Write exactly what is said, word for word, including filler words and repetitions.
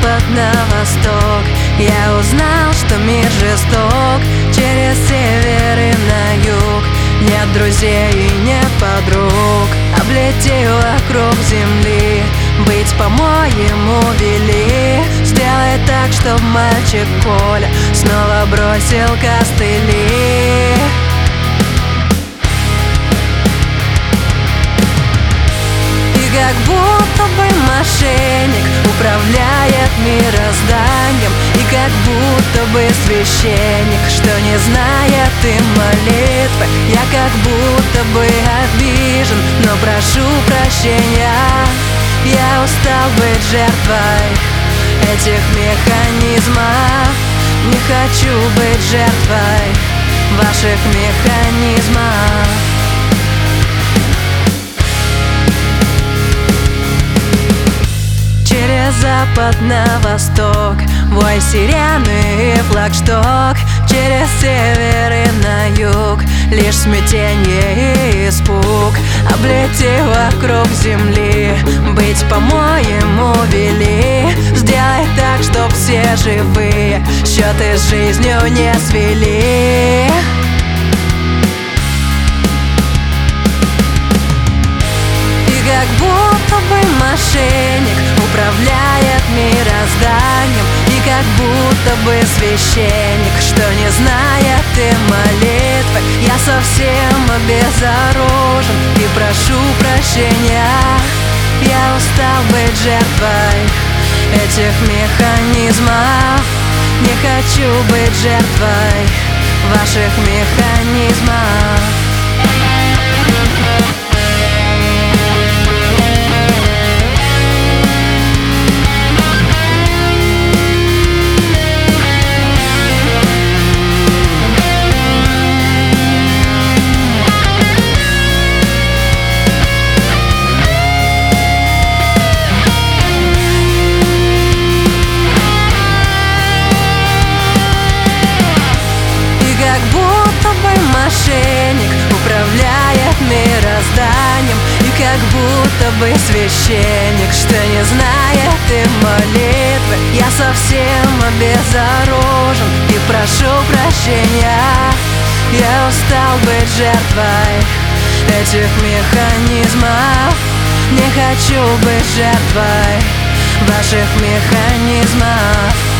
запад на восток я узнал, что мир жесток. Через север и на юг нет друзей и нет подруг. Облетел вокруг земли, быть, по-моему, вели. Сделай так, чтоб мальчик Коля снова бросил костыли. И как будто бы мошенник управляет мирозданием, и как будто бы священник, что не знает и молитвы. Я как будто бы обижен, но прошу прощения. Я устал быть жертвой этих механизмов. Не хочу быть жертвой ваших механизмов. Через запад на восток вой сирены и флагшток. Через север и на юг лишь смятенье и испуг. Облетев вокруг земли, быть, по-моему, вели. Сделай так, чтоб все живые счеты с жизнью не свели. И как будто бы мошенник управляет мирозданием, и как будто бы священник, что не знает и молитвы. Я совсем обезоружен и прошу прощения. Я устал быть жертвой этих механизмов. Не хочу быть жертвой ваших механизмов. Мошенник управляет мирозданием, и как будто бы священник, что не знает и молитвы. Я совсем обезоружен и прошу прощения. Я устал быть жертвой этих механизмов. Не хочу быть жертвой ваших механизмов.